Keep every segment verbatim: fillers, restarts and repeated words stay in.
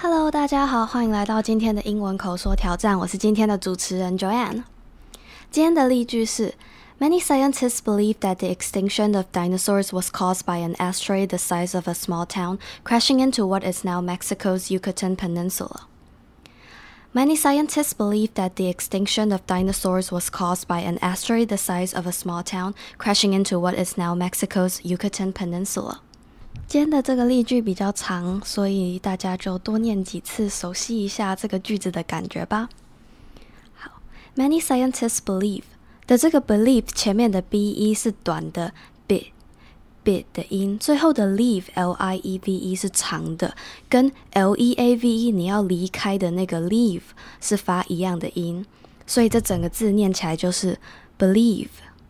Hello， 大家好，欢迎来到今天的英文口说挑战，我是今天的主持人 Joanne。今天的例句是 Many scientists believe that the extinction of dinosaurs was caused by an asteroid the size of a small town crashing into what is now Mexico's Yucatan Peninsula. Many scientists believe that the extinction of dinosaurs was caused by an asteroid the size of a small town crashing into what is now Mexico's Yucatan Peninsula. 今天的这个例句比较长，所以大家就多念几次，熟悉一下这个句子的感觉吧。好 ，Many scientists believe 的这个 believe 前面的 be 是短的 bit bit 的音，最后的 leave l i e v e 是长的，跟 l e a v e 你要离开的那个 leave 是发一样的音，所以这整个字念起来就是 believe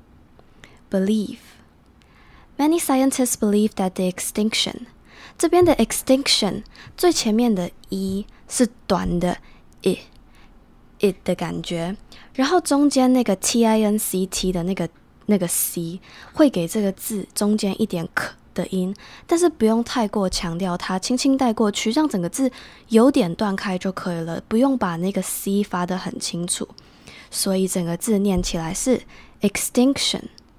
believe。Many scientists believe that the extinction 这边的 extinction 最前面的 e 是短的 it it 的感觉，然后中间那个 t-i-n-c-t 的那个那个 c 会给这个字中间一点 k 的音，但是不用太过强调它，轻轻带过去，让整个字有点断开就可以了，不用把那个 c 发得很清楚，所以整个字念起来是 extinction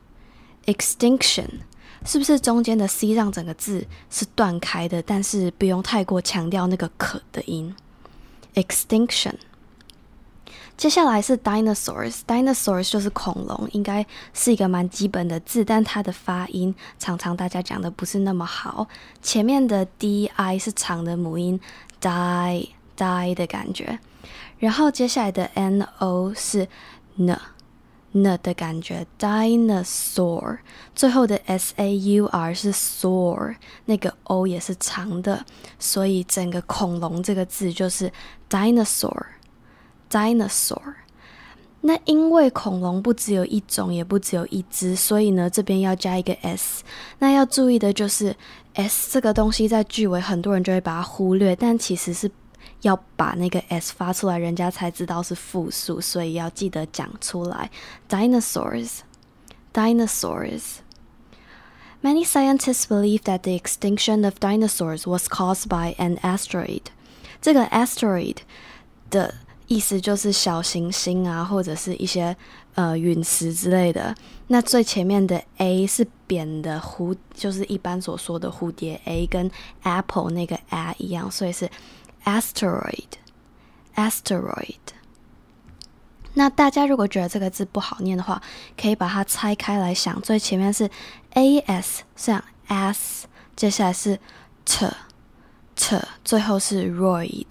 extinction，是不是中间的 C 让整个字是断开的，但是不用太过强调那个可的音 Extinction。 接下来是 Dinosaurs Dinosaurs 就是恐龙，应该是一个蛮基本的字，但它的发音常常大家讲的不是那么好，前面的 di 是长的母音 die die 的感觉，然后接下来的 no 是 n n 的感觉 dinosaur， 最后的 saur 是 saur， 那个 o 也是长的，所以整个恐龙这个字就是 dinosaur dinosaur。 那因为恐龙不只有一种也不只有一只，所以呢这边要加一个 s， 那要注意的就是 s 这个东西在句尾很多人就会把它忽略，但其实是要把那个 s 发出来，人家才知道是复数，所以要记得讲出来 Dinosaurs Dinosaurs Many scientists believe that the extinction of dinosaurs was caused by an asteroid. 这个 asteroid 的意思就是小行星啊，或者是一些呃陨石之类的，那最前面的 a 是扁的蝴，就是一般所说的蝴蝶 a， 跟 apple 那个 a 一样，所以是Asteroid Asteroid。 那大家如果觉得这个字不好念的话，可以把它拆开来想，最前面是 as 像 as， 接下来是 t t， 最后是 roid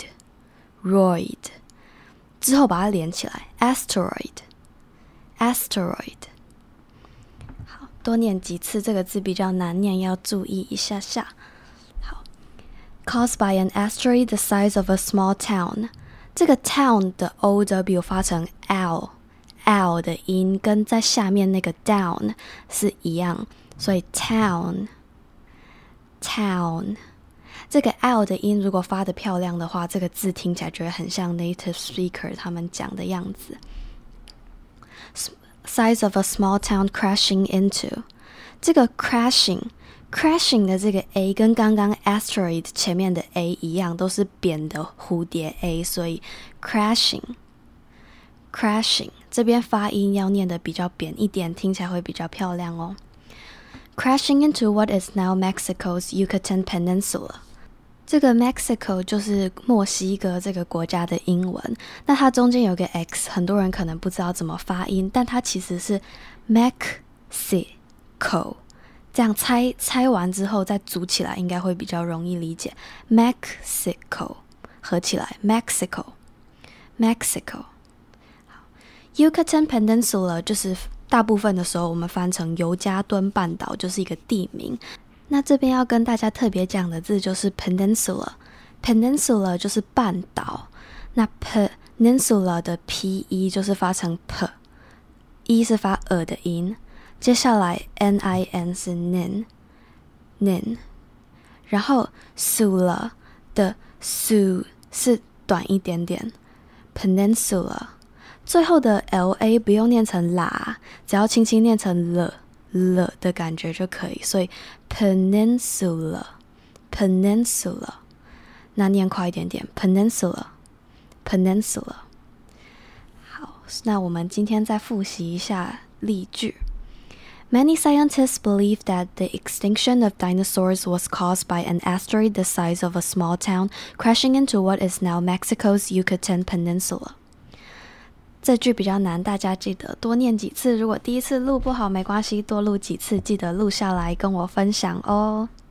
roid， 之后把它连起来 asteroid asteroid。 好，多念几次，这个字比较难念，要注意一下下。Caused by an asteroid the size of a small town， 这个 town 的 ow 发成 l l 的音，跟在下面那个 down 是一样，所以 town town。 这个 l 的音如果发得漂亮的话，这个字听起来就会很像 native speaker 他们讲的样子。 Size of a small town crashing into， 这个 crashing crashing 的这个 a 跟刚刚 asteroid 前面的 a 一样，都是扁的蝴蝶 a， 所以 crashing crashing 这边发音要念的比较扁一点，听起来会比较漂亮哦。 Crashing into what is now Mexico's Yucatan Peninsula， 这个 Mexico 就是墨西哥这个国家的英文，那它中间有个 x， 很多人可能不知道怎么发音，但它其实是 Mexico，这样猜猜完之后再组起来应该会比较容易理解 Mexico 合起来 Mexico Mexico。 Yucatan Peninsula 就是大部分的时候我们翻成尤加敦半岛，就是一个地名，那这边要跟大家特别讲的字就是 Peninsula Peninsula 就是半岛，那 Peninsula 的 pe 就是发成 p e 是发呃的音，接下来 nin 是 nin nin， 然后 sula 的 su 是短一点点 peninsula， 最后的 la 不用念成啦，只要轻轻念成了了的感觉就可以，所以 peninsula peninsula。 那念快一点点 Peninsula Peninsula。 好，那我们今天再复习一下例句。Many scientists believe that the extinction of dinosaurs was caused by an asteroid the size of a small town crashing into what is now Mexico's Yucatan Peninsula。 这句比较难，大家记得多念几次。如果第一次录不好没关系，多录几次，记得录下来跟我分享哦。